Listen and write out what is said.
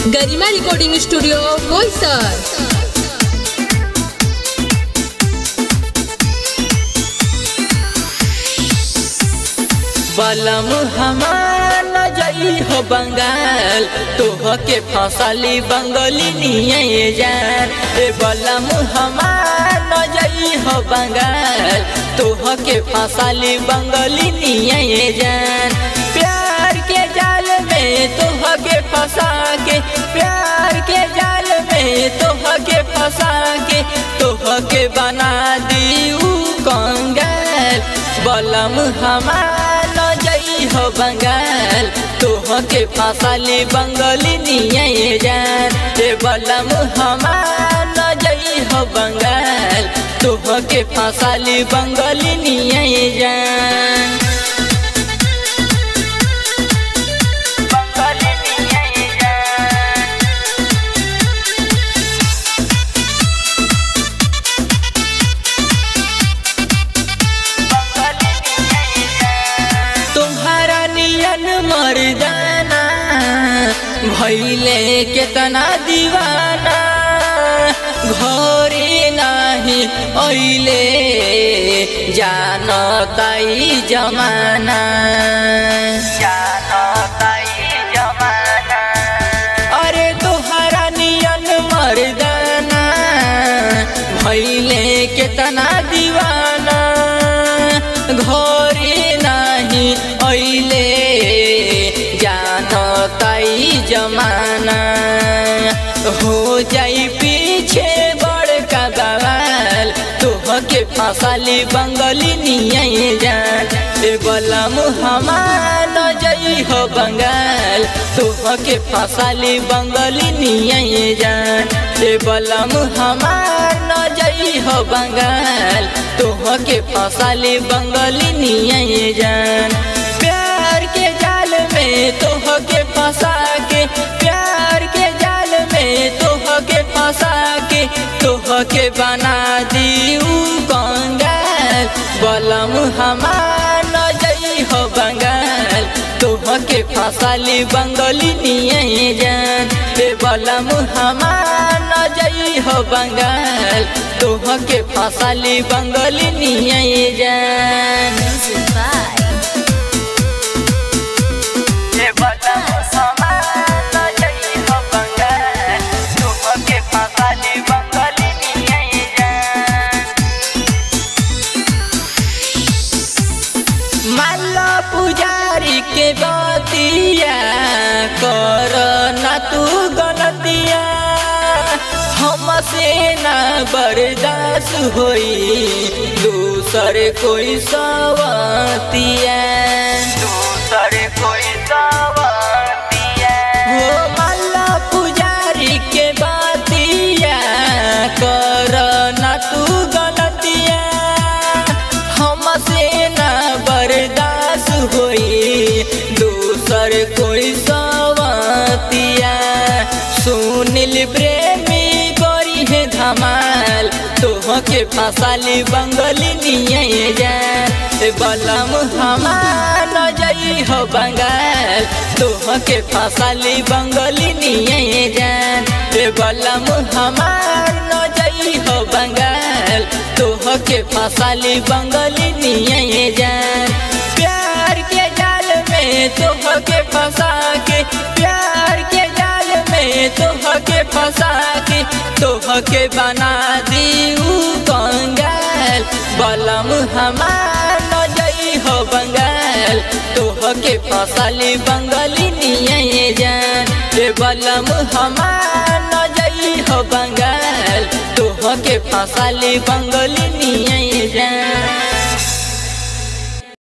गरिमा recording studio Boisar. बलम हमार न जई हो बंगाल तोह के फसली बंगाली निये जान। ए बलम हमार न जई हो बंगाल तोह के फसली बंगाली निये जान। प्यार के जाल में तोह के फंसा के, प्यार के जाल में तोह के फंसा के, तोह के बना दी कंगाल। बलम हमार न जई हो बंगाल तोह के फसली बंगाली निये जान। ए बलम हमार न जई हो बंगाल तोह के फसली बंगाली निये जान। मर्दाना भैले केतना दीवाना घरे नाही ऐले जानताई जमाना, जानताई जमाना। अरे तोहरा नियन मर्दाना भैले केतना दीवाना घरे नाही ऐले जानताई जमाना। हो जाई पीछे बड़का बवाल तोह के फसली बंगाली निये जान। ए बलम हमार न जई हो बंगाल तोह के फसली बंगाली निये जान। ए बलम हमार न जई हो बंगाल तोह के फसली बंगाली निये जान। प्यार के जाल में तोह के फंसा के, प्यार के जाल में तोह के फंसा के, तोह के बना दी कंगाल। बलम हमार न जई हो बंगाल तोह के फसली बंगाली निये जान। ए बलम हमार न जई हो बंगाल तोह के फसली बंगाली निये जान। माला पुजारी के बतिया कर ना तू गलतिया, हमसे ना बर्दाश्त होई दूसर कोई सवतिया, दूसर कोई सवतिया। हो माला पुजारी के बतिया कर ना तू गलतिया, हमसे ना बर्दाश्त होई दूसर कोई सवतिया। सुनील प्रेमी करी है धमाल तोह के फसली बंगाली निये जान। ए बलम हमार न जई हो बंगाल तोह के फसली बंगाली निये जान। ए बलम हमार न जई हो बंगाल तोह के फसली बंगाली निये जान। प्यार के जाल में तोह के फंसा के, प्यार के जाल में तोह के फंसा के, तोह के बना दी कंगाल। बलम हमार न जई हो बंगाल तोह के फसली बंगाली निये जान। ए बलम हमार न जई हो बंगाल तोह के फसली बंगाली निये जान।